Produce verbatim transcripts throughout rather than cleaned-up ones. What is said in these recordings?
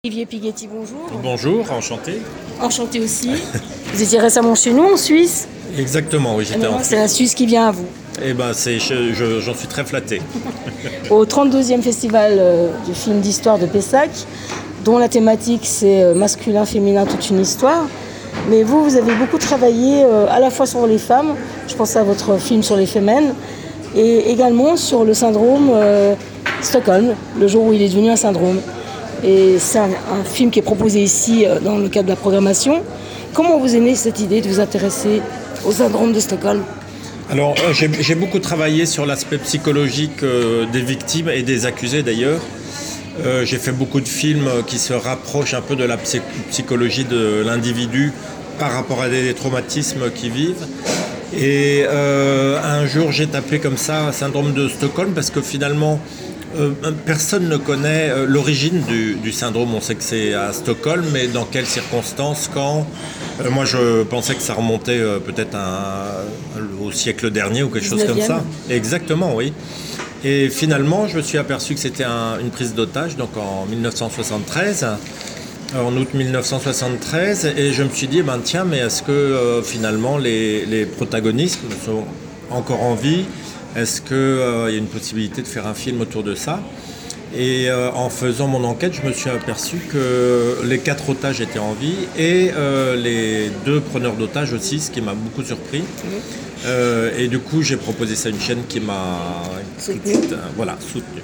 Olivier Pighetti, bonjour. Bonjour, enchanté. Enchanté aussi. Vous étiez récemment chez nous en Suisse. Exactement, oui, j'étais en C'est la Suisse qui vient à vous. Eh ben, c'est, je- je- j'en suis très flatté. Au trente-deuxième festival euh, du film d'histoire de Pessac, dont la thématique c'est euh, masculin, féminin, toute une histoire. Mais vous, vous avez beaucoup travaillé euh, à la fois sur les femmes, je pense à votre film sur les Femmes, et également sur le syndrome euh, Stockholm, le jour où il est devenu un syndrome. Et c'est un, un film qui est proposé ici euh, dans le cadre de la programmation. Comment vous est née cette idée de vous intéresser au syndrome de Stockholm ? Alors, euh, j'ai, j'ai beaucoup travaillé sur l'aspect psychologique euh, des victimes et des accusés d'ailleurs. Euh, j'ai fait beaucoup de films qui se rapprochent un peu de la psy- psychologie de l'individu par rapport à des traumatismes qu'ils vivent. Et euh, un jour, j'ai tapé comme ça syndrome de Stockholm parce que finalement, euh, personne ne connaît euh, l'origine du, du syndrome. On sait que c'est à Stockholm, mais dans quelles circonstances, quand euh, Moi, je pensais que ça remontait euh, peut-être à- au siècle dernier ou quelque chose comme ça. Exactement, oui. Et finalement, je me suis aperçu que c'était un- une prise d'otage, donc en dix-neuf cent soixante-treize, en août dix-neuf cent soixante-treize, et je me suis dit, ben tiens, mais est-ce que euh, finalement les, les protagonistes sont encore en vie ? Est-ce qu'il euh, y a une possibilité de faire un film autour de ça ? Et euh, en faisant mon enquête, je me suis aperçu que les quatre otages étaient en vie et euh, les deux preneurs d'otages aussi, ce qui m'a beaucoup surpris. Euh, et du coup, j'ai proposé ça à une chaîne qui m'a Soutenu. euh, voilà, soutenu.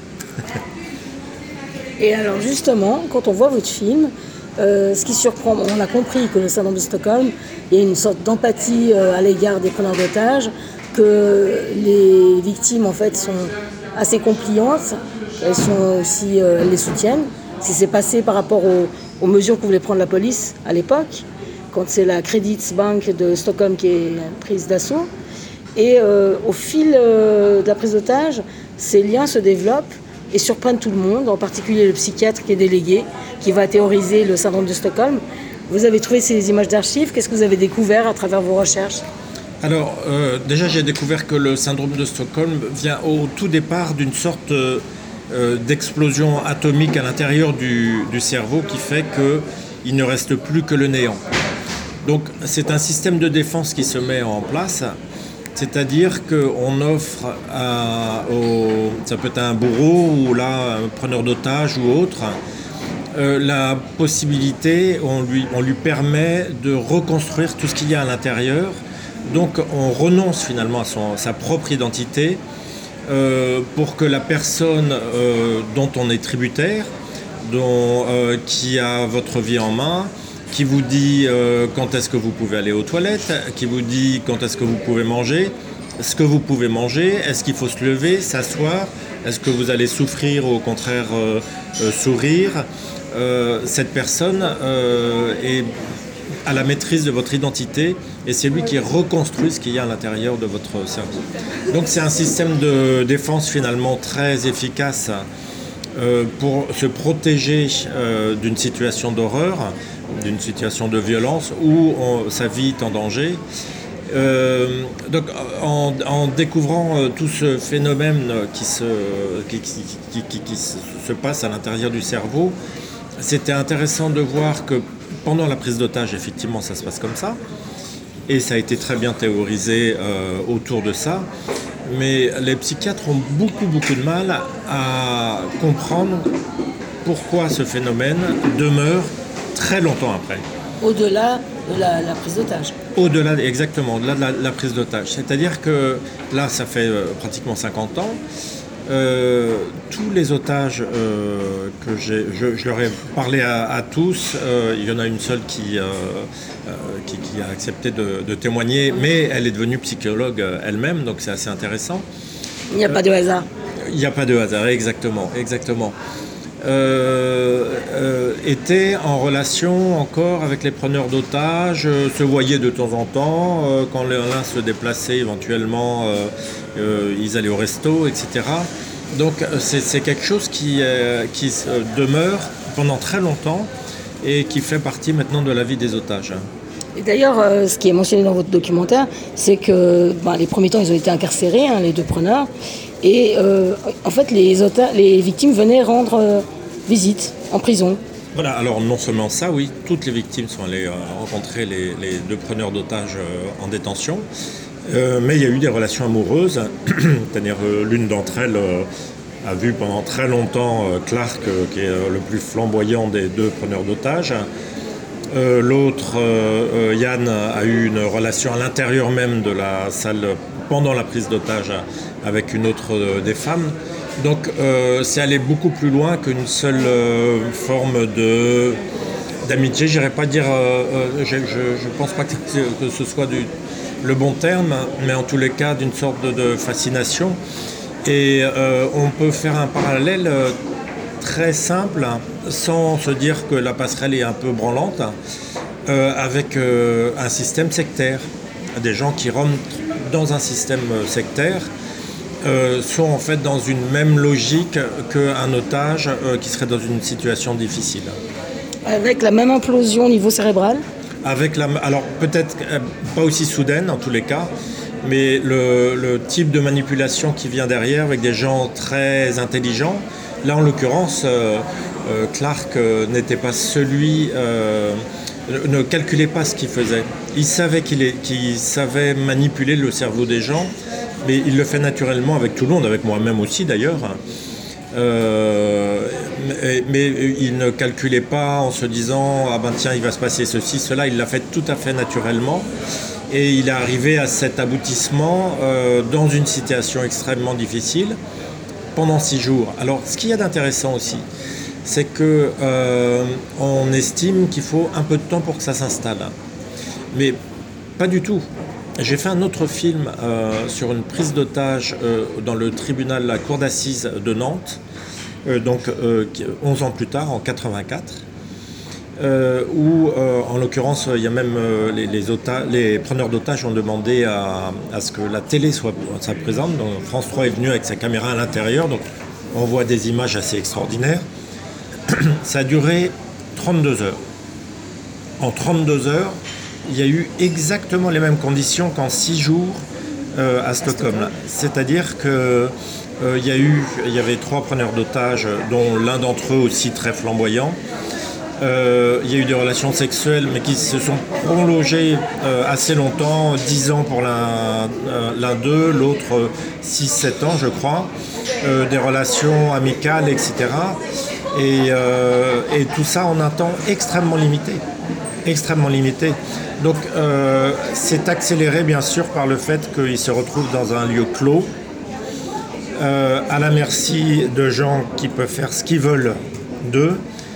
Et alors justement, quand on voit votre film, euh, ce qui surprend, on a compris que le syndrome de Stockholm, il y a une sorte d'empathie euh, à l'égard des preneurs d'otages, que les victimes en fait sont assez compliantes, elles sont aussi, euh, elles les soutiennent. Ce qui s'est passé par rapport aux, aux mesures que voulait prendre la police à l'époque, quand c'est la Credit Bank de Stockholm qui est prise d'assaut. Et euh, au fil euh, de la prise d'otage, ces liens se développent et surprennent tout le monde, en particulier le psychiatre qui est délégué, qui va théoriser le syndrome de Stockholm. Vous avez trouvé ces images d'archives, qu'est-ce que vous avez découvert à travers vos recherches ? Alors, euh, déjà, j'ai découvert que le syndrome de Stockholm vient au tout départ d'une sorte euh, euh, d'explosion atomique à l'intérieur du, du cerveau qui fait qu'il ne reste plus que le néant. Donc, c'est un système de défense qui se met en place, c'est-à-dire qu'on offre à, au, ça peut être un bourreau ou là, un preneur d'otages ou autre, euh, la possibilité, on lui, on lui permet de reconstruire tout ce qu'il y a à l'intérieur. Donc on renonce finalement à son, sa propre identité euh, pour que la personne euh, dont on est tributaire, dont, euh, qui a votre vie en main, qui vous dit euh, quand est-ce que vous pouvez aller aux toilettes, qui vous dit quand est-ce que vous pouvez manger, ce que vous pouvez manger, est-ce qu'il faut se lever, s'asseoir, est-ce que vous allez souffrir ou au contraire euh, euh, sourire. Euh, cette personne euh, est à la maîtrise de votre identité et c'est lui qui reconstruit ce qu'il y a à l'intérieur de votre cerveau. Donc c'est un système de défense finalement très efficace euh, pour se protéger euh, d'une situation d'horreur, d'une situation de violence où on, sa vie est en danger. Euh, donc en, en découvrant euh, tout ce phénomène qui se, qui, qui, qui, qui, qui se passe à l'intérieur du cerveau, c'était intéressant de voir que pendant la prise d'otage, effectivement, ça se passe comme ça. Et ça a été très bien théorisé euh, autour de ça. Mais les psychiatres ont beaucoup, beaucoup de mal à comprendre pourquoi ce phénomène demeure très longtemps après. Au-delà de la, la prise d'otage. Au-delà, exactement, au-delà de la, la prise d'otage. C'est-à-dire que là, ça fait euh, pratiquement cinquante ans. Euh, tous les otages euh, que j'ai, je, je leur ai parlé à, à tous. Euh, il y en a une seule qui, euh, euh, qui, qui a accepté de, de témoigner, mais elle est devenue psychologue elle-même, donc c'est assez intéressant. Il n'y a euh, pas de hasard. Il n'y a pas de hasard, exactement, exactement. Euh, euh, étaient en relation encore avec les preneurs d'otages, euh, se voyaient de temps en temps, euh, quand l'un se déplaçait éventuellement, euh, euh, ils allaient au resto, et cetera. Donc c'est, c'est quelque chose qui, euh, qui demeure pendant très longtemps et qui fait partie maintenant de la vie des otages. Et d'ailleurs, euh, ce qui est mentionné dans votre documentaire, c'est que ben, les premiers temps, ils ont été incarcérés, hein, les deux preneurs. Et euh, en fait, les, ota- les victimes venaient rendre euh, visite en prison. Voilà, alors non seulement ça, oui, toutes les victimes sont allées euh, rencontrer les, les deux preneurs d'otages euh, en détention, euh, mais il y a eu des relations amoureuses, c'est-à-dire euh, l'une d'entre elles euh, a vu pendant très longtemps euh, Clark, euh, qui est euh, le plus flamboyant des deux preneurs d'otages. Euh, l'autre, euh, euh, Yann, a eu une relation à l'intérieur même de la salle pendant la prise d'otage avec une autre euh, des femmes. Donc euh, c'est aller beaucoup plus loin qu'une seule euh, forme de, d'amitié. Je n'irais pas dire, euh, euh, je ne pense pas que, que ce soit du, le bon terme, mais en tous les cas d'une sorte de, de fascination. Et euh, on peut faire un parallèle euh, très simple, sans se dire que la passerelle est un peu branlante, euh, avec euh, un système sectaire. Des gens qui rentrent dans un système sectaire Euh, sont en fait dans une même logique qu'un otage euh, qui serait dans une situation difficile. Avec la même implosion au niveau cérébral? Avec la, alors peut-être euh, pas aussi soudaine en tous les cas, mais le, le type de manipulation qui vient derrière avec des gens très intelligents. Là en l'occurrence, euh, euh, Clark euh, n'était pas celui, euh, ne calculait pas ce qu'il faisait. Il savait qu'il, est, qu'il savait manipuler le cerveau des gens. Mais il le fait naturellement avec tout le monde, avec moi-même aussi d'ailleurs. Euh, mais, mais il ne calculait pas en se disant « Ah ben tiens, il va se passer ceci, cela ». Il l'a fait tout à fait naturellement. Et il est arrivé à cet aboutissement euh, dans une situation extrêmement difficile pendant six jours. Alors, ce qu'il y a d'intéressant aussi, c'est qu'on euh, estime qu'il faut un peu de temps pour que ça s'installe. Mais pas du tout. J'ai fait un autre film euh, sur une prise d'otage euh, dans le tribunal, la cour d'assises de Nantes, euh, donc euh, onze ans plus tard, en quatre-vingt-quatre, euh, où euh, en l'occurrence il y a même euh, les, les, otages, les preneurs d'otages ont demandé à, à ce que la télé soit, soit présente. Donc, France trois est venu avec sa caméra à l'intérieur, donc on voit des images assez extraordinaires. Ça a duré trente-deux heures. En trente-deux heures, il y a eu exactement les mêmes conditions qu'en six jours euh, à Stockholm. C'est-à-dire qu'il euh, y, y avait trois preneurs d'otages, dont l'un d'entre eux aussi très flamboyant. Euh, il y a eu des relations sexuelles, mais qui se sont prolongées euh, assez longtemps, dix ans pour l'un, euh, l'un d'eux, l'autre six sept ans, je crois. Euh, des relations amicales, et cetera. Et, euh, et tout ça en un temps extrêmement limité. Extrêmement limité. Donc euh, c'est accéléré bien sûr par le fait qu'ils se retrouvent dans un lieu clos, euh, à la merci de gens qui peuvent faire ce qu'ils veulent d'eux,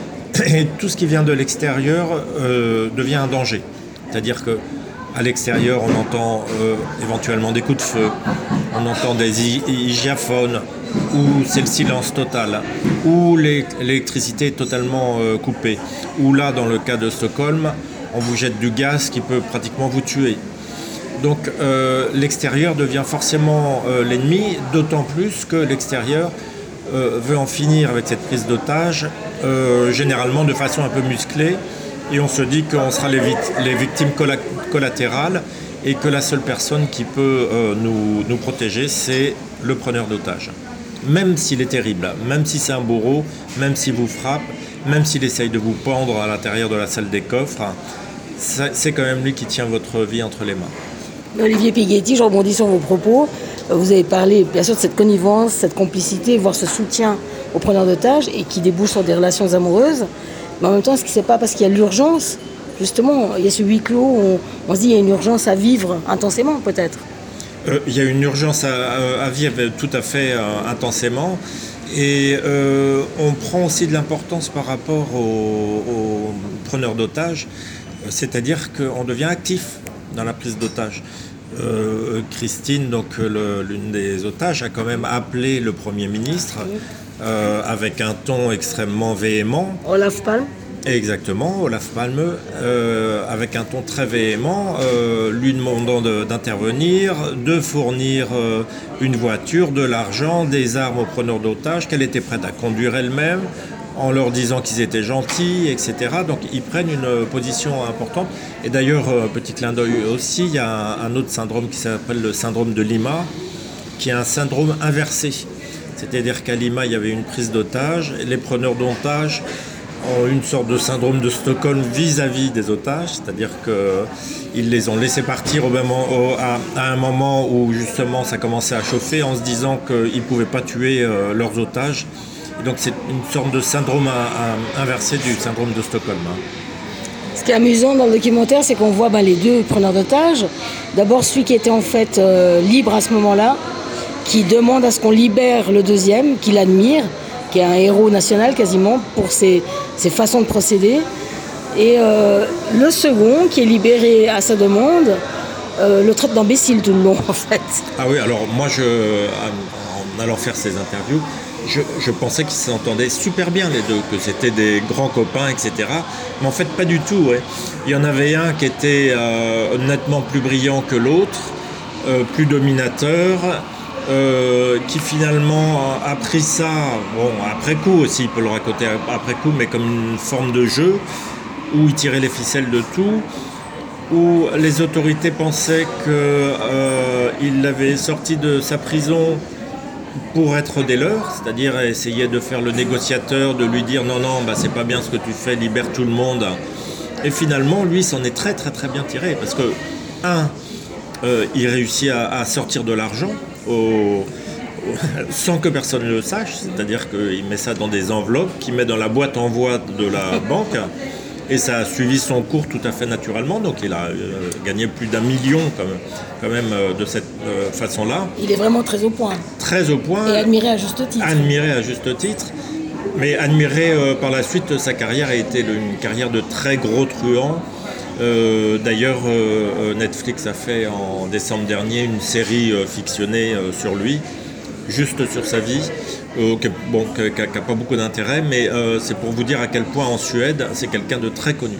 et tout ce qui vient de l'extérieur euh, devient un danger. C'est-à-dire qu'à l'extérieur on entend euh, éventuellement des coups de feu, on entend des hygiaphones, où c'est le silence total, où l'électricité est totalement euh, coupée, où là dans le cas de Stockholm, on vous jette du gaz qui peut pratiquement vous tuer. Donc euh, l'extérieur devient forcément euh, l'ennemi, d'autant plus que l'extérieur euh, veut en finir avec cette prise d'otage, euh, généralement de façon un peu musclée, et on se dit qu'on sera les, vit- les victimes colla- collatérales, et que la seule personne qui peut euh, nous, nous protéger, c'est le preneur d'otage. Même s'il est terrible, même si c'est un bourreau, même s'il vous frappe, même s'il essaye de vous pendre à l'intérieur de la salle des coffres, c'est quand même lui qui tient votre vie entre les mains. Olivier Pighetti, je rebondis sur vos propos. Vous avez parlé bien sûr de cette connivence, cette complicité, voire ce soutien aux preneurs d'otages et qui débouche sur des relations amoureuses. Mais en même temps, est-ce que c'est pas parce qu'il y a l'urgence? Justement, il y a ce huis clos, on, on se dit qu'il y a une urgence à vivre intensément peut-être. Euh, il y a une urgence à, à vivre tout à fait euh, intensément. Et euh, on prend aussi de l'importance par rapport aux, aux preneurs d'otages, c'est-à-dire qu'on devient actif dans la prise d'otages. Euh, Christine, donc le, l'une des otages, a quand même appelé le Premier ministre euh, avec un ton extrêmement véhément. Olaf Palme. Exactement, Olaf Palme, euh, avec un ton très véhément, euh, lui demandant de, d'intervenir, de fournir euh, une voiture, de l'argent, des armes aux preneurs d'otages, qu'elle était prête à conduire elle-même, en leur disant qu'ils étaient gentils, et cetera. Donc ils prennent une position importante. Et d'ailleurs, euh, petit clin d'œil aussi, il y a un, un autre syndrome qui s'appelle le syndrome de Lima, qui est un syndrome inversé. C'est-à-dire qu'à Lima, il y avait une prise d'otage, et les preneurs d'otages ont une sorte de syndrome de Stockholm vis-à-vis des otages, c'est-à-dire qu'ils les ont laissés partir au moment, au, à, à un moment où justement ça commençait à chauffer en se disant qu'ils ne pouvaient pas tuer euh, leurs otages. Et donc c'est une sorte de syndrome à, à, inversé du syndrome de Stockholm. Hein. Ce qui est amusant dans le documentaire, c'est qu'on voit ben, les deux preneurs d'otages. D'abord celui qui était en fait euh, libre à ce moment-là, qui demande à ce qu'on libère le deuxième, qu'il admire, qui est un héros national quasiment pour ses, ses façons de procéder. Et euh, le second, qui est libéré à sa demande, euh, le traite d'imbécile tout le long en fait. Ah oui, alors moi, je, en allant faire ces interviews, je, je pensais qu'ils s'entendaient super bien les deux, que c'était des grands copains, et cetera. Mais en fait, pas du tout. Ouais. Il y en avait un qui était euh, nettement plus brillant que l'autre, euh, plus dominateur, Euh, qui finalement a, a pris ça, bon, après coup aussi, il peut le raconter après coup, mais comme une forme de jeu, où il tirait les ficelles de tout, où les autorités pensaient qu'il euh, l'avait sorti de sa prison pour être des leurs, c'est-à-dire essayer de faire le négociateur, de lui dire non, non, bah, c'est pas bien ce que tu fais, libère tout le monde. Et finalement, lui, s'en est très, très, très bien tiré, parce que, un, euh, il réussit à, à sortir de l'argent, Au, sans que personne ne le sache, c'est-à-dire qu'il met ça dans des enveloppes, qu'il met dans la boîte envoi de la banque, et ça a suivi son cours tout à fait naturellement, donc il a euh, gagné plus d'un million quand même, quand même euh, de cette euh, façon-là. Il est vraiment très au point. Très au point. Et admiré à juste titre. Admiré à juste titre, mais admiré euh, par la suite, sa carrière a été une carrière de très gros truand. Euh, d'ailleurs, euh, Netflix a fait en décembre dernier une série euh, fictionnée euh, sur lui, juste sur sa vie, euh, qui n'a bon, pas beaucoup d'intérêt, mais euh, c'est pour vous dire à quel point en Suède, c'est quelqu'un de très connu.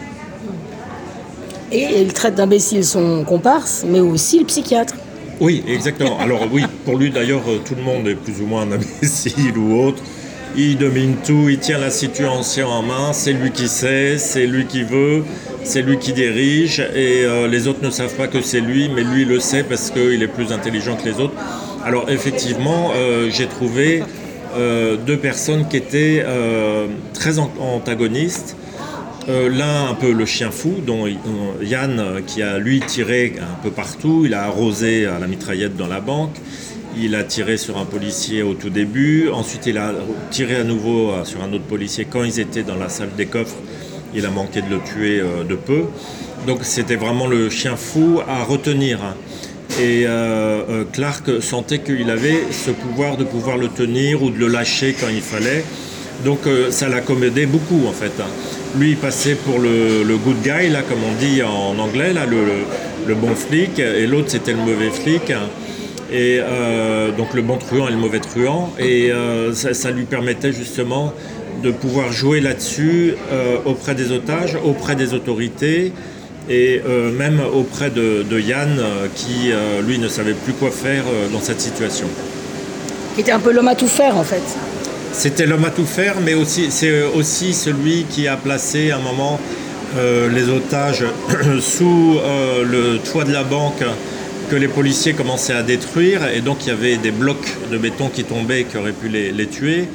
Et il traite d'imbécile son comparse, mais aussi le psychiatre. Oui, exactement. Alors oui, pour lui d'ailleurs, tout le monde est plus ou moins un imbécile ou autre. Il domine tout, il tient la situation en main, c'est lui qui sait, c'est lui qui veut, c'est lui qui dirige, et euh, les autres ne savent pas que c'est lui, mais lui le sait parce qu'il est plus intelligent que les autres. Alors effectivement, euh, j'ai trouvé euh, deux personnes qui étaient euh, très antagonistes. Euh, l'un un peu le chien fou, dont Yann, qui a lui tiré un peu partout, il a arrosé à la mitraillette dans la banque. Il a tiré sur un policier au tout début, ensuite il a tiré à nouveau sur un autre policier quand ils étaient dans la salle des coffres. Il a manqué de le tuer de peu. Donc c'était vraiment le chien fou à retenir. Et euh, Clark sentait qu'il avait ce pouvoir de pouvoir le tenir ou de le lâcher quand il fallait. Donc euh, ça l'accommodait beaucoup en fait. Lui il passait pour le, le good guy, là, comme on dit en anglais, là, le, le, le bon flic, et l'autre c'était le mauvais flic. Et euh, donc le bon truand et le mauvais truand, et euh, ça, ça lui permettait justement de pouvoir jouer là-dessus euh, auprès des otages, auprès des autorités, et euh, même auprès de, de Yann euh, qui euh, lui ne savait plus quoi faire euh, dans cette situation. Qui était un peu l'homme à tout faire en fait. C'était l'homme à tout faire, mais aussi, c'est aussi celui qui a placé à un moment euh, les otages sous euh, le toit de la banque que les policiers commençaient à détruire, et donc il y avait des blocs de béton qui tombaient et qui auraient pu les, les tuer.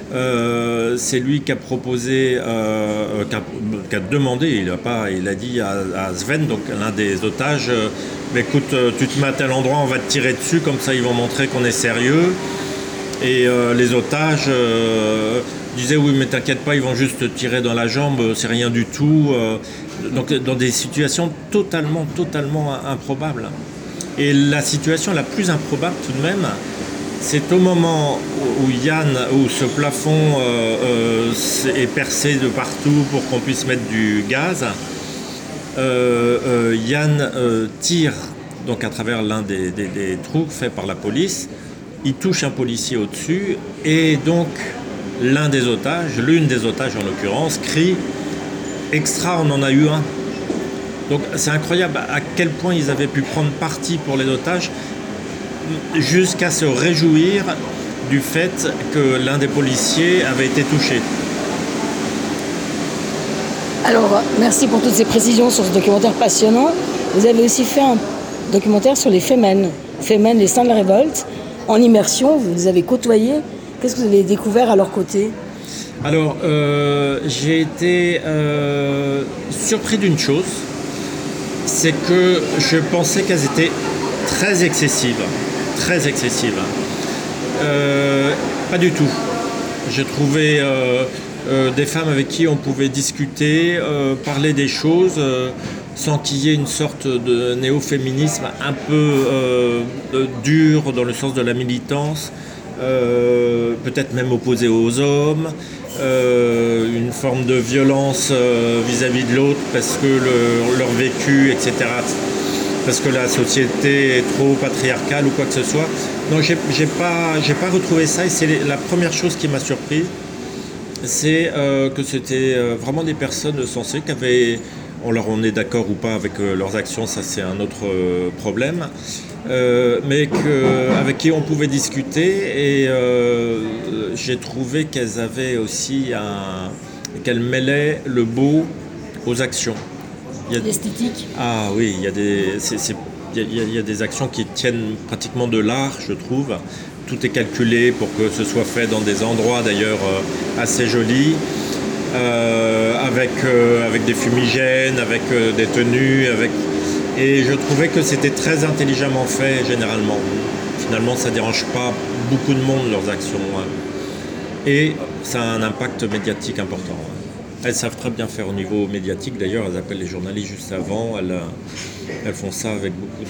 Euh, c'est lui qui a proposé, euh, qui, a, qui a demandé, il a, pas, il a dit à, à Sven, donc l'un des otages, euh, écoute, tu te mets à tel endroit, on va te tirer dessus, comme ça ils vont montrer qu'on est sérieux. Et euh, les otages euh, disaient oui mais t'inquiète pas, ils vont juste te tirer dans la jambe, c'est rien du tout. Euh, donc dans des situations totalement, totalement improbables. Et la situation la plus improbable tout de même, c'est au moment où Yann, où ce plafond euh, euh, est percé de partout pour qu'on puisse mettre du gaz, euh, euh, Yann euh, tire donc à travers l'un des, des, des trous faits par la police. Il touche un policier au-dessus, et donc l'un des otages, l'une des otages en l'occurrence, crie « Extra, on en a eu un ». Donc c'est incroyable à quel point ils avaient pu prendre parti pour les otages, jusqu'à se réjouir du fait que l'un des policiers avait été touché. Alors, merci pour toutes ces précisions sur ce documentaire passionnant. Vous avez aussi fait un documentaire sur les Femen, Femen, les saints de la révolte, en immersion, vous les avez côtoyés. Qu'est-ce que vous avez découvert à leur côté ? Alors, euh, j'ai été euh, surpris d'une chose, c'est que je pensais qu'elles étaient très excessives, très excessives. Euh, pas du tout. J'ai trouvé euh, euh, des femmes avec qui on pouvait discuter, euh, parler des choses, euh, sans qu'il y ait une sorte de néo-féminisme un peu euh, dur dans le sens de la militance, euh, peut-être même opposé aux hommes, euh, une forme de violence euh, vis-à-vis de l'autre parce que le, leur vécu, et cetera, parce que la société est trop patriarcale ou quoi que ce soit. Donc j'ai, j'ai pas, j'ai pas retrouvé ça, et c'est la première chose qui m'a surpris, c'est euh, que c'était euh, vraiment des personnes sensées qui avaient, on leur on est d'accord ou pas avec euh, leurs actions, ça c'est un autre euh, problème, euh, mais que, avec qui on pouvait discuter, et euh, j'ai trouvé qu'elles avaient aussi un, qu'elles mêlaient le beau aux actions. Il y a l'esthétique. Ah oui, il y a des, c'est, c'est, il y a, il y a des actions qui tiennent pratiquement de l'art, je trouve. Tout est calculé pour que ce soit fait dans des endroits d'ailleurs euh, assez jolis, euh, avec, euh, avec des fumigènes, avec euh, des tenues, avec... et je trouvais que c'était très intelligemment fait généralement. Finalement, ça ne dérange pas beaucoup de monde leurs actions, hein. Et ça a un impact médiatique important. Elles savent très bien faire au niveau médiatique, d'ailleurs elles appellent les journalistes juste avant, elles, elles font ça avec beaucoup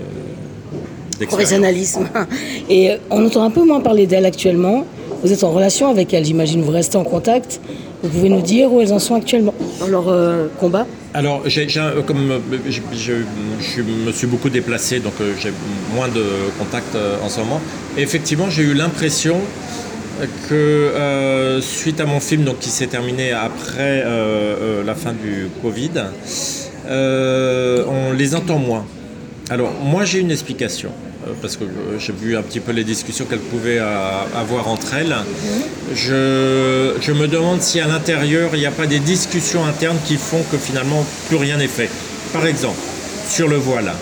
de... professionnalisme. Et on entend un peu moins parler d'elles actuellement. Vous êtes en relation avec elles, j'imagine, vous restez en contact. Vous pouvez nous dire où elles en sont actuellement dans leur euh, combat? Alors, j'ai, j'ai, comme je, je, je me suis beaucoup déplacé, donc euh, j'ai moins de contacts euh, en ce moment. Et effectivement, j'ai eu l'impression que euh, suite à mon film, donc, qui s'est terminé après euh, euh, la fin du Covid, euh, on les entend moins. Alors, moi, j'ai une explication, euh, parce que euh, j'ai vu un petit peu les discussions qu'elles pouvaient euh, avoir entre elles. Je, je me demande si à l'intérieur, il n'y a pas des discussions internes qui font que finalement, plus rien n'est fait. Par exemple, sur le voile.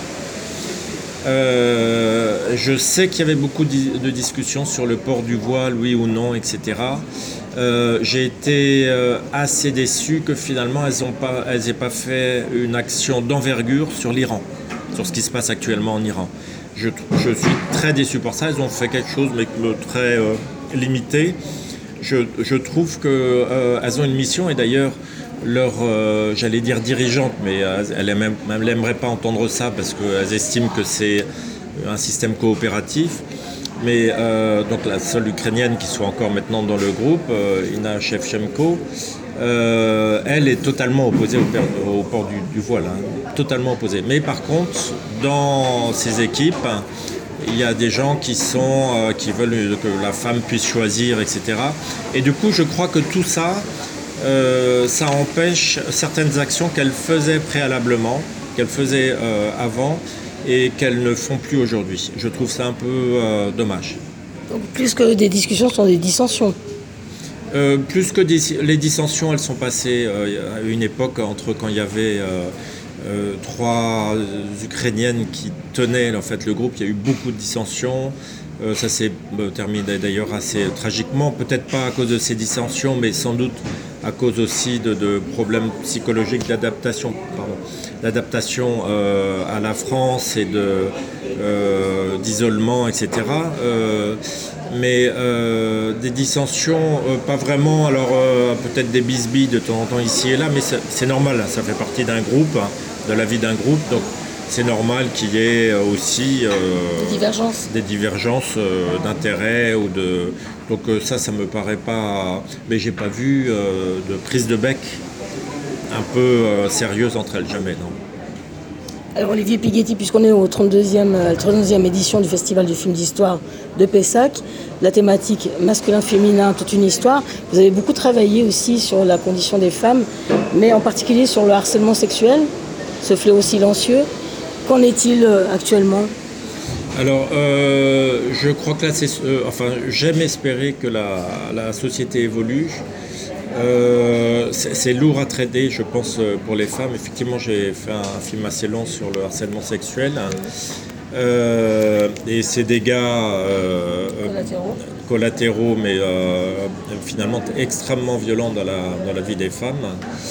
Euh, je sais qu'il y avait beaucoup de discussions sur le port du voile, oui ou non, et cetera. Euh, j'ai été euh, assez déçu que finalement, elles n'ont pas, elles aient pas fait une action d'envergure sur l'Iran, sur ce qui se passe actuellement en Iran. Je, je suis très déçu pour ça. Elles ont fait quelque chose, mais très euh, limité. Je, je trouve qu'elles euh, ont une mission, et d'ailleurs, leur, euh, j'allais dire dirigeante, mais euh, elle n'aimerait pas entendre ça parce qu'elles estiment que c'est un système coopératif. Mais euh, donc la seule ukrainienne qui soit encore maintenant dans le groupe, euh, Ina Shevchenko, euh, elle est totalement opposée au, au port du, du voile, hein, totalement opposée. Mais par contre, dans ces équipes, il y a des gens qui sont, euh, qui veulent que la femme puisse choisir, et cetera. Et du coup, je crois que tout ça, euh, ça empêche certaines actions qu'elles faisaient préalablement, qu'elles faisaient euh, avant, et qu'elles ne font plus aujourd'hui. Je trouve ça un peu euh, dommage. Donc, plus que des discussions, ce sont des dissensions. Euh, plus que des, les dissensions, elles sont passées euh, à une époque entre quand il y avait euh, euh, trois Ukrainiennes qui tenaient en fait le groupe. Il y a eu beaucoup de dissensions. Euh, ça s'est euh, terminé d'ailleurs assez tragiquement, peut-être pas à cause de ces dissensions, mais sans doute à cause aussi de, de problèmes psychologiques d'adaptation, pardon, d'adaptation euh, à la France et de, euh, d'isolement, et cetera. Euh, mais euh, des dissensions, euh, pas vraiment, alors euh, peut-être des bisbilles de temps en temps ici et là, mais c'est, c'est normal, ça fait partie d'un groupe, hein, de la vie d'un groupe, donc c'est normal qu'il y ait aussi euh, des divergences, des divergences euh, d'intérêt ou de. Donc euh, ça, ça me paraît pas. Mais j'ai pas vu euh, de prise de bec un peu euh, sérieuse entre elles, jamais, non. Alors Olivier Pighetti, puisqu'on est au trente-deuxième, euh, trente-deuxième édition du Festival du film d'histoire de Pessac, la thématique masculin-féminin, toute une histoire, vous avez beaucoup travaillé aussi sur la condition des femmes, mais en particulier sur le harcèlement sexuel, ce fléau silencieux. Qu'en est-il actuellement ? Alors, euh, je crois que là, c'est, euh, enfin, j'aime espérer que la, la société évolue. Euh, c'est, c'est lourd à traiter, je pense, pour les femmes. Effectivement, j'ai fait un film assez long sur le harcèlement sexuel. Euh, et ces dégâts euh, collatéraux. collatéraux, mais euh, finalement extrêmement violents dans la, dans la vie des femmes.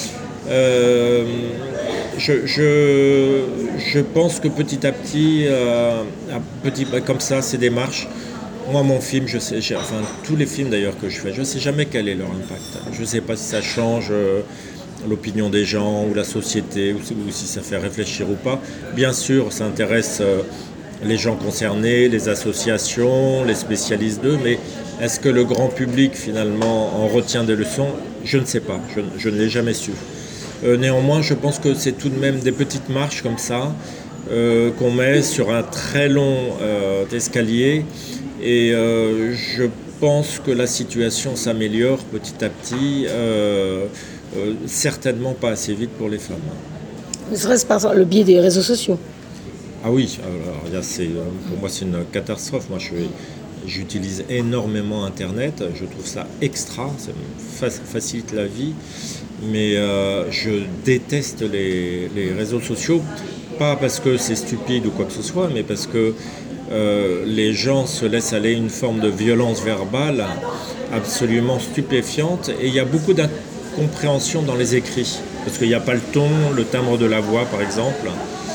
Euh, je, je, je pense que petit à petit, euh, petit, comme ça, ces démarches, moi mon film, je sais, enfin tous les films d'ailleurs que je fais, je ne sais jamais quel est leur impact. Je ne sais pas si ça change euh, l'opinion des gens ou la société, ou, ou si ça fait réfléchir ou pas. Bien sûr, ça intéresse euh, les gens concernés, les associations, les spécialistes d'eux, mais est-ce que le grand public finalement en retient des leçons? Je ne sais pas, je, je ne l'ai jamais su. Euh, néanmoins, je pense que c'est tout de même des petites marches comme ça euh, qu'on met sur un très long euh, escalier, et euh, je pense que la situation s'améliore petit à petit, euh, euh, certainement pas assez vite pour les femmes. Ne serait-ce par le biais des réseaux sociaux? Ah oui, alors, il y a, c'est, pour moi c'est une catastrophe. Moi je, j'utilise énormément Internet, je trouve ça extra, ça me fa- facilite la vie, mais euh, je déteste les, les réseaux sociaux, pas parce que c'est stupide ou quoi que ce soit, mais parce que euh, les gens se laissent aller une forme de violence verbale absolument stupéfiante, et il y a beaucoup d'incompréhension dans les écrits, parce qu'il n'y a pas le ton, le timbre de la voix par exemple.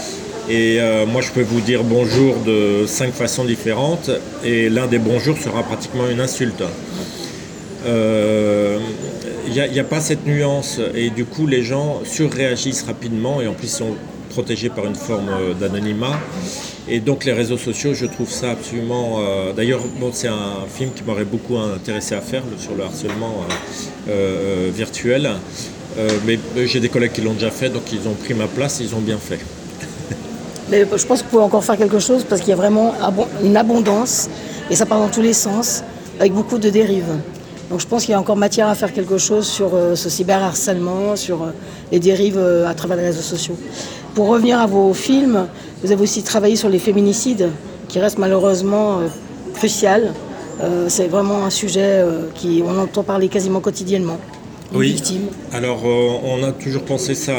Et euh, moi, je peux vous dire bonjour de cinq façons différentes, et l'un des bonjours sera pratiquement une insulte. Il euh, n'y a, a pas cette nuance, et du coup, les gens surréagissent rapidement, et en plus, sont protégés par une forme d'anonymat. Et donc, les réseaux sociaux, je trouve ça absolument... Euh, d'ailleurs, bon, c'est un film qui m'aurait beaucoup intéressé à faire, sur le harcèlement euh, euh, virtuel. Euh, mais j'ai des collègues qui l'ont déjà fait, donc ils ont pris ma place, ils ont bien fait. Mais je pense qu'on peut encore faire quelque chose, parce qu'il y a vraiment une abondance, et ça part dans tous les sens, avec beaucoup de dérives. Donc je pense qu'il y a encore matière à faire quelque chose sur euh, ce cyberharcèlement, sur euh, les dérives euh, à travers les réseaux sociaux. Pour revenir à vos films, vous avez aussi travaillé sur les féminicides, qui reste malheureusement euh, crucial. Euh, c'est vraiment un sujet euh, qui on entend parler quasiment quotidiennement. Les oui. Victimes. Alors euh, on a toujours pensé ça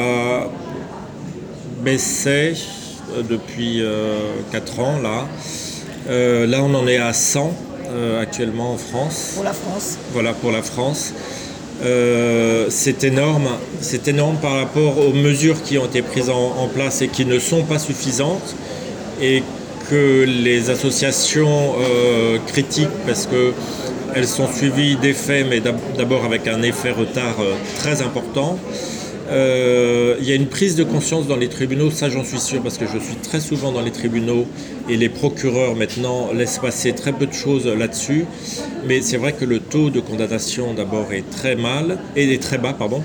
baissait depuis euh, quatre ans là. Euh, là on en est à cent euh, actuellement en France. Pour la France. Voilà, pour la France. Euh, c'est énorme, c'est énorme par rapport aux mesures qui ont été prises en, en place et qui ne sont pas suffisantes, et que les associations euh, critiquent parce qu'elles sont suivies d'effets, mais d'abord avec un effet retard euh, très important. Euh, il y a une prise de conscience dans les tribunaux, ça j'en suis sûr, parce que je suis très souvent dans les tribunaux et les procureurs maintenant laissent passer très peu de choses là-dessus. Mais c'est vrai que le taux de condamnation d'abord est très mal, et est très bas, pardon.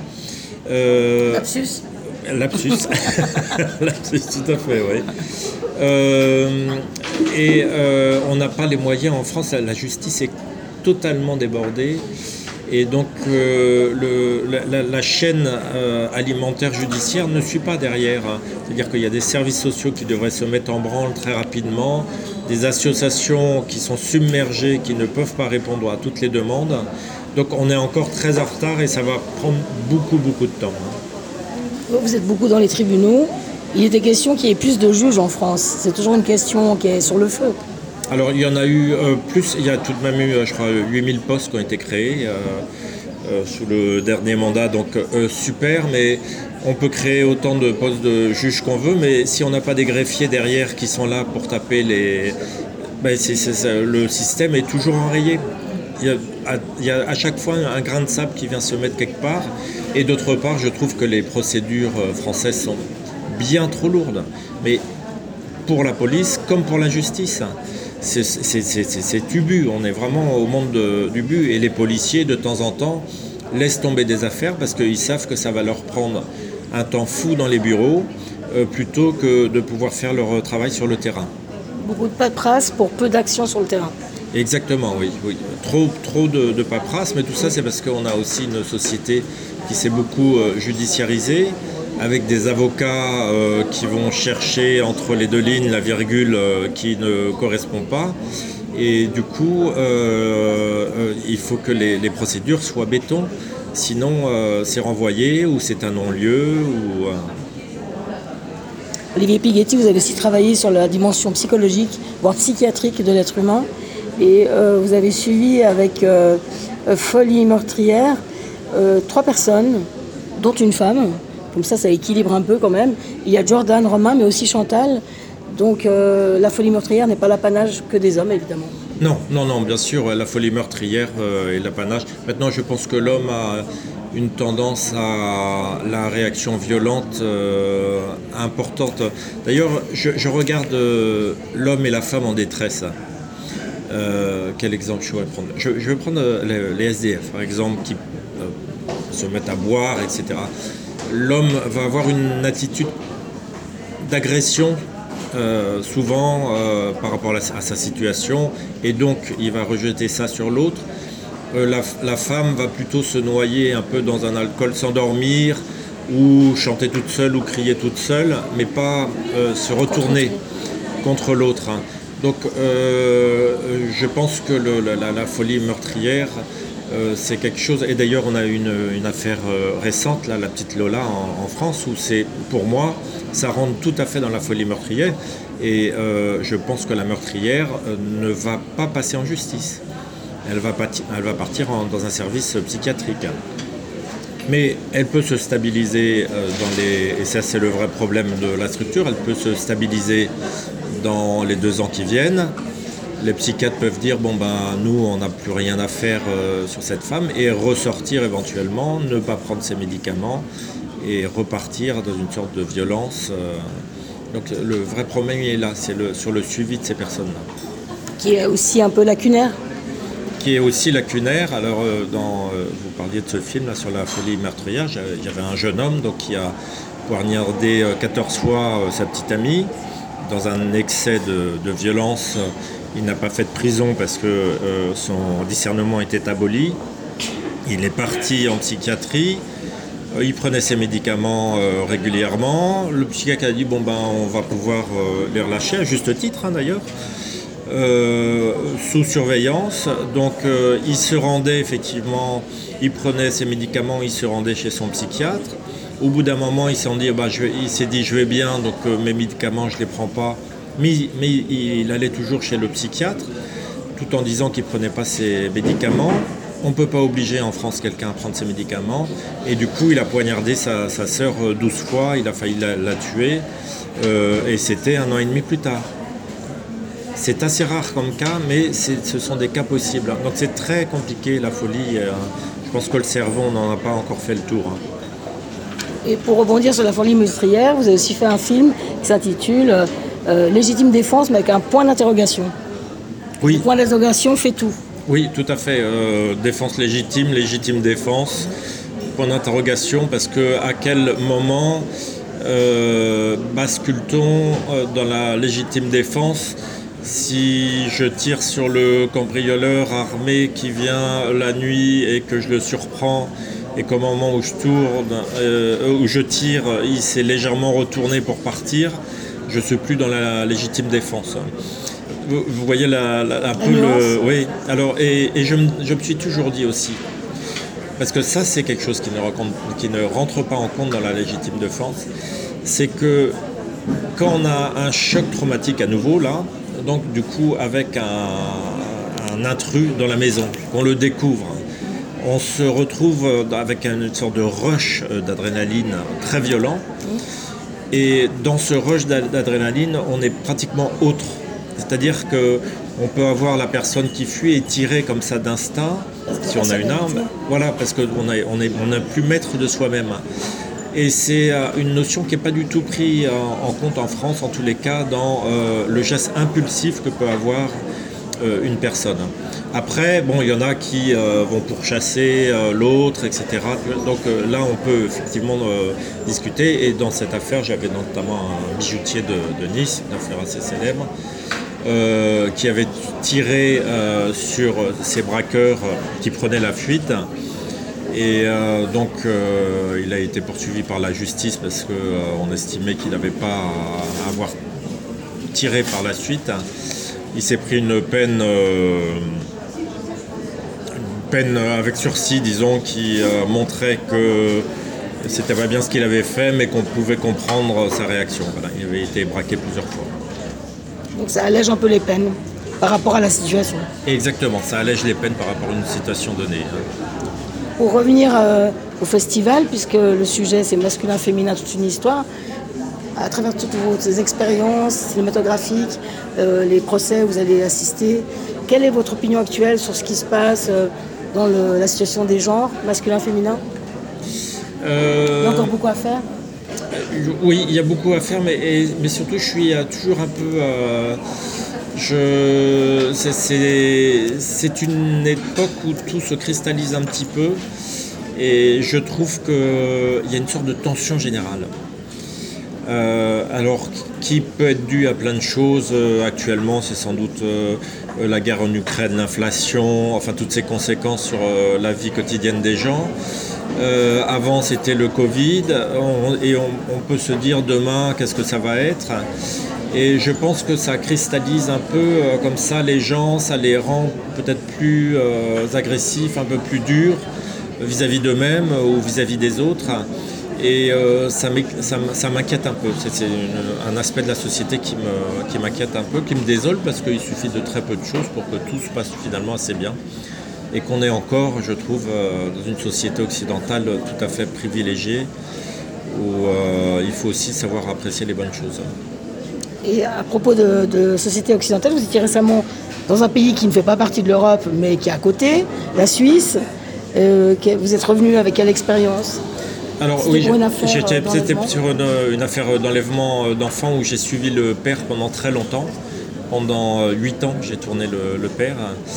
Euh, lapsus. Lapsus. Lapsus, tout à fait, oui. Euh, et euh, on n'a pas les moyens en France, la justice est totalement débordée. Et donc euh, le, la, la chaîne euh, alimentaire judiciaire ne suit pas derrière. Hein. C'est-à-dire qu'il y a des services sociaux qui devraient se mettre en branle très rapidement, des associations qui sont submergées, qui ne peuvent pas répondre à toutes les demandes. Donc on est encore très en retard, et ça va prendre beaucoup, beaucoup de temps. Hein. Vous êtes beaucoup dans les tribunaux. Il était question qu'il y ait plus de juges en France. C'est toujours une question qui est sur le feu. Alors il y en a eu euh, plus, il y a tout de même eu, je crois, huit mille postes qui ont été créés euh, euh, sous le dernier mandat, donc euh, super, mais on peut créer autant de postes de juges qu'on veut, mais si on n'a pas des greffiers derrière qui sont là pour taper les... Ben c'est, c'est, c'est, le système est toujours enrayé. Il y, a, à, il y a à chaque fois un grain de sable qui vient se mettre quelque part, et d'autre part, je trouve que les procédures françaises sont bien trop lourdes, mais pour la police comme pour la justice. C'est, c'est, c'est, c'est, c'est ubu, on est vraiment au monde de, du but, et les policiers de temps en temps laissent tomber des affaires parce qu'ils savent que ça va leur prendre un temps fou dans les bureaux euh, plutôt que de pouvoir faire leur travail sur le terrain. Beaucoup de paperasse pour peu d'action sur le terrain. Exactement, oui, oui. Trop, trop de, de paperasse, mais tout ça c'est parce qu'on a aussi une société qui s'est beaucoup euh, judiciarisée, avec des avocats euh, qui vont chercher entre les deux lignes la virgule euh, qui ne correspond pas. Et du coup, euh, euh, il faut que les, les procédures soient béton, sinon euh, c'est renvoyé, ou c'est un non-lieu. Ou, euh... Olivier Pighetti, vous avez aussi travaillé sur la dimension psychologique, voire psychiatrique de l'être humain. Et euh, vous avez suivi avec euh, Folie meurtrière euh, trois personnes, dont une femme. Comme ça, ça équilibre un peu quand même. Il y a Jordan, Romain, mais aussi Chantal. Donc euh, la folie meurtrière n'est pas l'apanage que des hommes, évidemment. Non, non, non, bien sûr, la folie meurtrière euh, est l'apanage. Maintenant, je pense que l'homme a une tendance à la réaction violente euh, importante. D'ailleurs, je, je regarde euh, l'homme et la femme en détresse. Euh, quel exemple je pourrais prendre je, je vais prendre les, les S D F, par exemple, qui euh, se mettent à boire, et cetera. L'homme va avoir une attitude d'agression euh, souvent euh, par rapport à, la, à sa situation, et donc il va rejeter ça sur l'autre. Euh, la, la femme va plutôt se noyer un peu dans un alcool, s'endormir, ou chanter toute seule, ou crier toute seule, mais pas euh, se retourner contre l'autre. Hein. Donc euh, je pense que le, la, la folie meurtrière, euh, c'est quelque chose, et d'ailleurs on a une, une affaire euh, récente, là, la petite Lola en, en France, où c'est, pour moi, ça rentre tout à fait dans la folie meurtrière, et euh, je pense que la meurtrière euh, ne va pas passer en justice. Elle va, pati- elle va partir en, dans un service psychiatrique. Mais elle peut se stabiliser euh, dans les... Et ça, c'est le vrai problème de la structure. Elle peut se stabiliser dans les deux ans qui viennent. Les psychiatres peuvent dire, bon ben, nous, on n'a plus rien à faire euh, sur cette femme, et ressortir éventuellement, ne pas prendre ses médicaments, et repartir dans une sorte de violence. Euh... Donc le vrai problème est là, c'est le, sur le suivi de ces personnes-là. Qui est aussi un peu lacunaire. Qui est aussi lacunaire. Alors, euh, dans, euh, vous parliez de ce film là, sur la folie meurtrière, il y avait un jeune homme donc, qui a poignardé euh, quatorze fois euh, sa petite amie dans un excès de, de violence. Il n'a pas fait de prison parce que euh, son discernement était aboli. Il est parti en psychiatrie. Euh, il prenait ses médicaments euh, régulièrement. Le psychiatre a dit bon ben on va pouvoir euh, les relâcher, à juste titre hein, d'ailleurs. Euh, sous surveillance, donc euh, il se rendait effectivement, il prenait ses médicaments, il se rendait chez son psychiatre. Au bout d'un moment, il s'est dit, bah, je vais, il s'est dit je vais bien, donc euh, mes médicaments je les prends pas, mais, mais il, il allait toujours chez le psychiatre, tout en disant qu'il prenait pas ses médicaments. On ne peut pas obliger en France quelqu'un à prendre ses médicaments, et du coup il a poignardé sa, sa sœur douze fois, il a failli la, la tuer, euh, et c'était un an et demi plus tard. C'est assez rare comme cas, mais c'est, ce sont des cas possibles. Donc c'est très compliqué la folie. Euh, je pense que le cerveau, on n'en a pas encore fait le tour. Hein. Et pour rebondir sur la folie meurtrière, vous avez aussi fait un film qui s'intitule euh, Légitime défense, mais avec un point d'interrogation. Oui. Le point d'interrogation fait tout. Oui, tout à fait. Euh, défense légitime, légitime défense, point d'interrogation, parce que à quel moment euh, bascule-t-on euh, dans la légitime défense? Si je tire sur le cambrioleur armé qui vient la nuit et que je le surprends, et qu'au moment où je tourne, euh, où je tire, il s'est légèrement retourné pour partir, je ne suis plus dans la légitime défense. Vous, vous voyez la, la, un peu le... Oui, alors, et, et je, je me suis toujours dit aussi, parce que ça c'est quelque chose qui ne, raconte, qui ne rentre pas en compte dans la légitime défense, c'est que quand on a un choc traumatique à nouveau, là, donc du coup avec un, un intrus dans la maison, qu'on le découvre, on se retrouve avec une sorte de rush d'adrénaline très violent, et dans ce rush d'adrénaline, on est pratiquement autre. C'est-à-dire qu'on peut avoir la personne qui fuit et tirer comme ça d'instinct, si on a une arme, voilà, parce qu'on n'a on est, on est plus maître de soi-même. Et c'est une notion qui n'est pas du tout prise en compte en France, en tous les cas, dans euh, le geste impulsif que peut avoir euh, une personne. Après, bon, il y en a qui euh, vont pourchasser euh, l'autre, et cetera. Donc euh, là, on peut effectivement euh, discuter. Et dans cette affaire, j'avais notamment un bijoutier de, de Nice, une affaire assez célèbre, euh, qui avait tiré euh, sur ces braqueurs qui prenaient la fuite. Et euh, donc euh, il a été poursuivi par la justice parce qu'on euh, estimait qu'il n'avait pas à avoir tiré par la suite. Il s'est pris une peine, euh, une peine avec sursis, disons, qui euh, montrait que c'était pas bien ce qu'il avait fait, mais qu'on pouvait comprendre sa réaction. Voilà, il avait été braqué plusieurs fois. Donc ça allège un peu les peines. par rapport à la situation. Exactement, ça allège les peines par rapport à une situation donnée. Pour revenir euh, au festival, puisque le sujet c'est masculin-féminin, toute une histoire, à travers toutes vos expériences cinématographiques, euh, les procès où vous allez assister, quelle est votre opinion actuelle sur ce qui se passe euh, dans le, la situation des genres, masculin-féminin? euh... Il y a encore beaucoup à faire? Oui, il y a beaucoup à faire, mais, et, mais surtout je suis euh, toujours un peu... Euh, je, c'est, c'est, c'est une époque où tout se cristallise un petit peu et je trouve qu'il y a une sorte de tension générale. Euh, alors, qui peut être dû à plein de choses. Euh, actuellement, c'est sans doute euh, la guerre en Ukraine, l'inflation, enfin toutes ces conséquences sur euh, la vie quotidienne des gens. Euh, avant, c'était le Covid, on, et on, on peut se dire demain, qu'est-ce que ça va être? Et je pense que ça cristallise un peu euh, comme ça les gens, ça les rend peut-être plus euh, agressifs, un peu plus durs vis-à-vis d'eux-mêmes ou vis-à-vis des autres. Et euh, ça, ça, ça m'inquiète un peu. C'est, c'est une, un aspect de la société qui, me, qui m'inquiète un peu, qui me désole parce qu'il suffit de très peu de choses pour que tout se passe finalement assez bien. Et qu'on est encore, je trouve, euh, dans une société occidentale tout à fait privilégiée où euh, il faut aussi savoir apprécier les bonnes choses. Et à propos de, de société occidentale, vous étiez récemment dans un pays qui ne fait pas partie de l'Europe mais qui est à côté, la Suisse. Euh, vous êtes revenu avec quelle expérience? Alors c'était oui, j'étais, c'était sur une, une affaire d'enlèvement d'enfants où j'ai suivi le père pendant très longtemps. Pendant huit ans, j'ai tourné le, le père.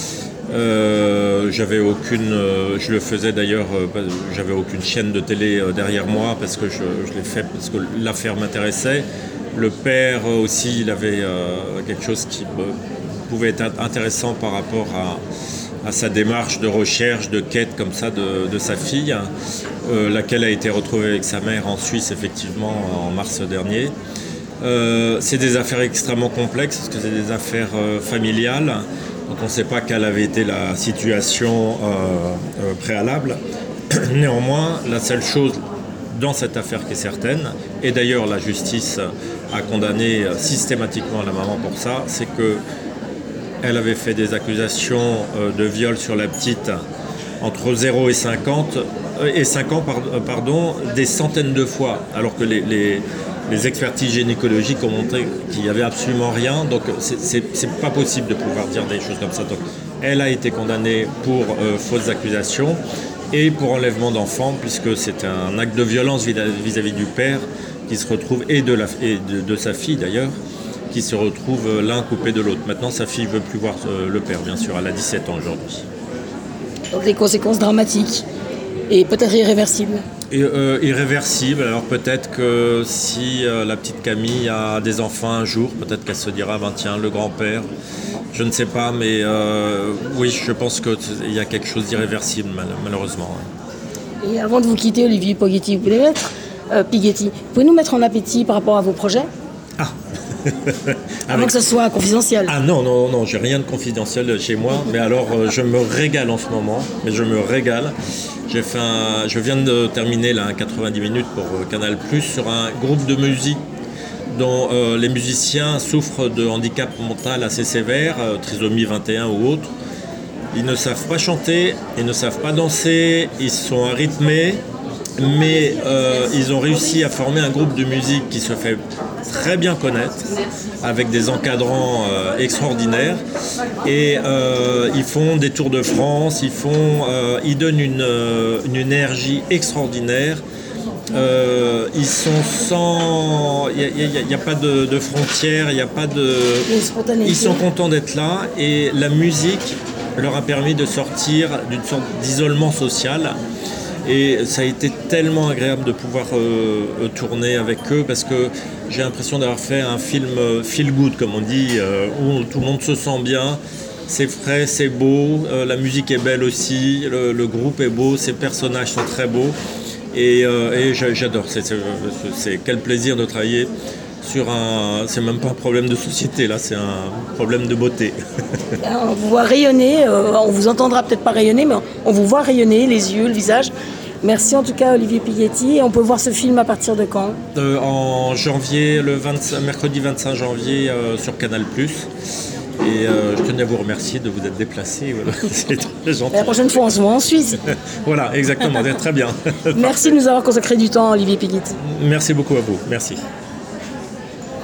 Euh, j'avais aucune, euh, je le faisais d'ailleurs, euh, j'avais aucune chaîne de télé euh, derrière moi parce que je, je l'ai fait parce que l'affaire m'intéressait. Le père aussi, il avait euh, quelque chose qui euh, pouvait être intéressant par rapport à, à sa démarche de recherche, de quête comme ça de, de sa fille, euh, laquelle a été retrouvée avec sa mère en Suisse effectivement en mars dernier. Euh, c'est des affaires extrêmement complexes parce que c'est des affaires euh, familiales. Donc on ne sait pas quelle avait été la situation euh, euh, préalable. Néanmoins, la seule chose dans cette affaire qui est certaine, et d'ailleurs la justice a condamné systématiquement la maman pour ça, c'est qu'elle avait fait des accusations euh, de viol sur la petite entre zéro et cinquante, euh, et cinq ans pardon, des centaines de fois, alors que les, les Les expertises gynécologiques ont montré qu'il n'y avait absolument rien, donc c'est, c'est, c'est pas possible de pouvoir dire des choses comme ça. Donc, elle a été condamnée pour euh, fausses accusations et pour enlèvement d'enfants, puisque c'est un acte de violence vis-à-vis du père qui se retrouve, et de, la, et de, de sa fille d'ailleurs, qui se retrouve l'un coupé de l'autre. Maintenant, sa fille ne veut plus voir euh, le père, bien sûr, elle a dix-sept ans aujourd'hui. Donc des conséquences dramatiques et peut-être irréversibles. Et, euh, irréversible, alors peut-être que si euh, la petite Camille a des enfants un jour, peut-être qu'elle se dira, ben tiens, le grand-père, je ne sais pas, mais euh, oui, je pense qu'il y a quelque chose d'irréversible, mal, malheureusement. Ouais. Et avant de vous quitter, Olivier Pighetti, vous pouvez mettre, euh, Pighetti, pouvez nous mettre en appétit par rapport à vos projets? Ah Avant Avec... que ce soit confidentiel. Ah non, non, non, j'ai rien de confidentiel chez moi, mais alors euh, je me régale en ce moment, mais je me régale. J'ai fait un, je viens de terminer là, un quatre-vingt-dix minutes pour euh, Canal plus, sur un groupe de musique dont euh, les musiciens souffrent de handicap mental assez sévère, euh, trisomie vingt et un ou autre. Ils ne savent pas chanter, ils ne savent pas danser, ils sont arythmés, mais euh, ils ont réussi à former un groupe de musique qui se fait très bien connaître, avec des encadrants euh, extraordinaires, et euh, ils font des tours de France, ils, font, euh, ils donnent une, euh, une énergie extraordinaire. Euh, ils sont sans, il n'y a, a, a pas de, de frontières, il n'y a pas de, ils sont contents d'être là, et la musique leur a permis de sortir d'une sorte d'isolement social. Et ça a été tellement agréable de pouvoir euh, tourner avec eux, parce que j'ai l'impression d'avoir fait un film euh, feel good, comme on dit, euh, où tout le monde se sent bien. C'est frais, c'est beau, euh, la musique est belle aussi, le, le groupe est beau, ses personnages sont très beaux. Et, euh, et j'adore, c'est, c'est, c'est quel plaisir de travailler sur un... C'est même pas un problème de société, là, c'est un problème de beauté. On vous voit rayonner, euh, on vous entendra peut-être pas rayonner, mais on vous voit rayonner, les yeux, le visage. Merci en tout cas Olivier Pighetti. Et on peut voir ce film à partir de quand? euh, En janvier, le vingt-cinq, mercredi vingt-cinq janvier euh, sur Canal plus. Et euh, je tenais à vous remercier de vous être déplacé. Voilà. C'est très gentil. La prochaine fois, on se voit en Suisse. Voilà, exactement, très bien. Merci de nous avoir consacré du temps, Olivier Piquet. Merci beaucoup à vous. Merci.